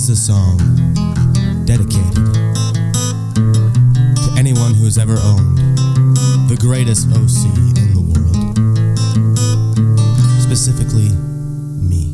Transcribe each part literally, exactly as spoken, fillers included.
is a song dedicated to anyone who has ever owned the greatest O C in the world, specifically me.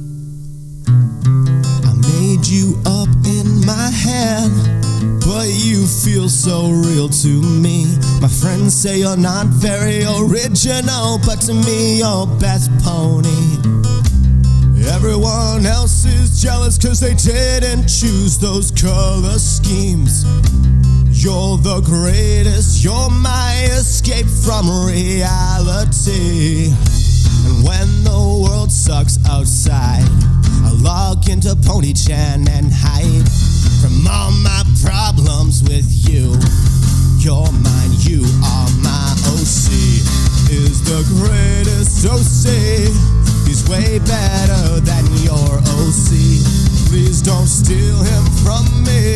I made you up in my head, but you feel so real to me. My friends say you're not very original, but to me you're best pony. Everyone else is jealous cause they didn't choose those color schemes. You're the greatest, you're my escape from reality. And when the world sucks outside, I log into PonyChan and hide from all my problems with you. You're mine, you are my O C. Is the greatest O C. He's way better than your O C. Please don't steal him from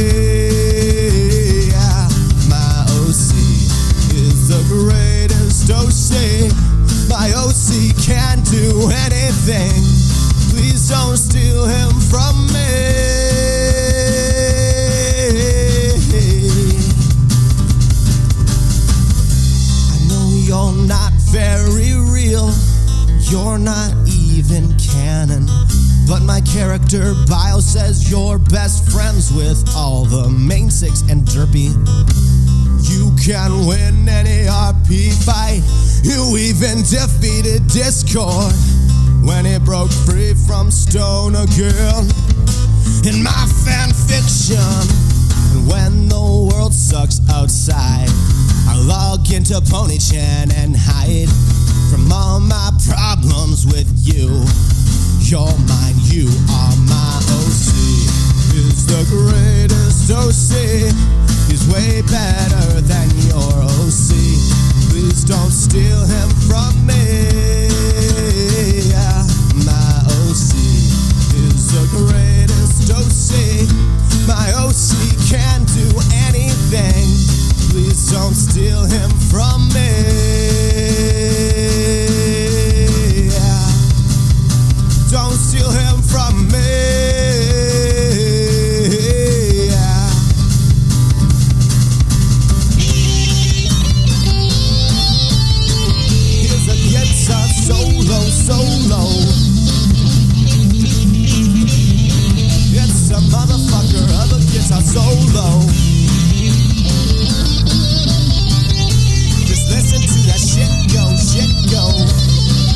me. My O C is the greatest O C. My O C can't do anything. Please don't steal him from me. I know you're not very real. You're not even canon, but my character bio says you're best friends with all the main six and Derpy. You can win any R P fight. You even defeated Discord when it broke free from Stoner Girl in my fan fiction. And when the world sucks outside, I log into PonyChan and hide from all my problems with you. You're mine, you are my O C. Is the greatest O C. He's way better than your O C. Please don't steal him from me. My O C is the greatest O C. My O C can do anything. Please don't steal him from me. Don't steal him from me. Here's a guitar solo, solo. It's a motherfucker of a guitar solo. Just listen to that shit go, shit go.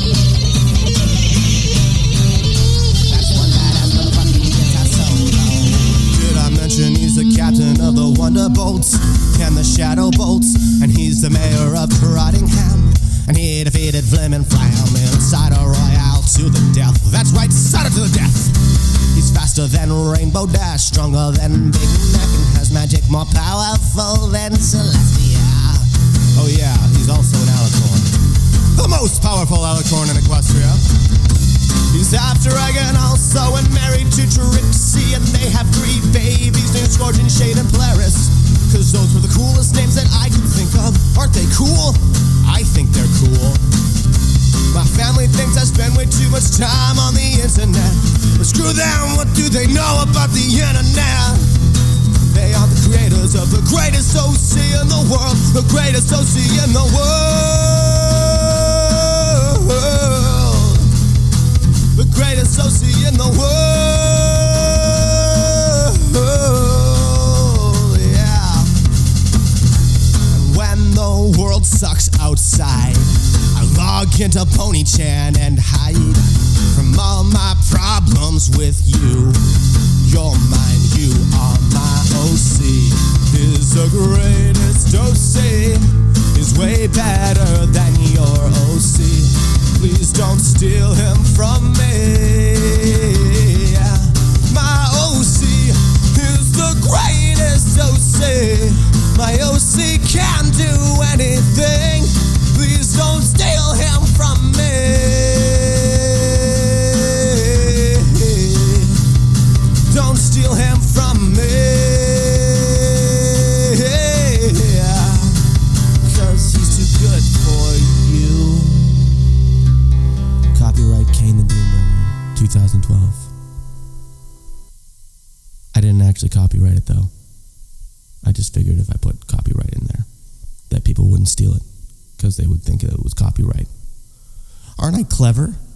He's the captain of the Wonderbolts and the Shadow Bolts, and he's the mayor of Rottingham, and he defeated Flim and Flam in Cider Royale to the death. That's right, cider to the death. He's faster than Rainbow Dash, stronger than Big Mac, and has magic more powerful than Celestia. Oh yeah, he's also an alicorn, the most powerful alicorn in Equestria. He's half dragon also and married to Trixie, and they have three babies named Scorpion, Shade, and Polaris. Cause those were the coolest names that I could think of. Aren't they cool? I think they're cool. My family thinks I spend way too much time on the internet, but screw them, what do they know about the internet? They are the creators of the greatest O C in the world, the greatest O C in the world. The greatest O C in the world, yeah. And when the world sucks outside, I log into PonyChan and hide from all my problems with you. You're mine, you are my O C. Is the greatest O C. Is way better than your O C. Please don't steal him from me. My O C is the greatest O C. My O C can do anything. Please don't steal him from me. Don't steal him from me. Cause he's too good for you. Copyright Kane the Doombringer, two thousand actually copyright it, though. I just figured if I put copyright in there, that people wouldn't steal it, because they would think it was copyright. Aren't I clever?